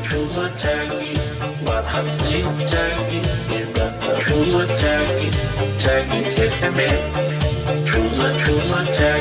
除了 Jackie，我很没有 Jackie，别人的除了 Jackie，Jackie is the man，除了 Jackie。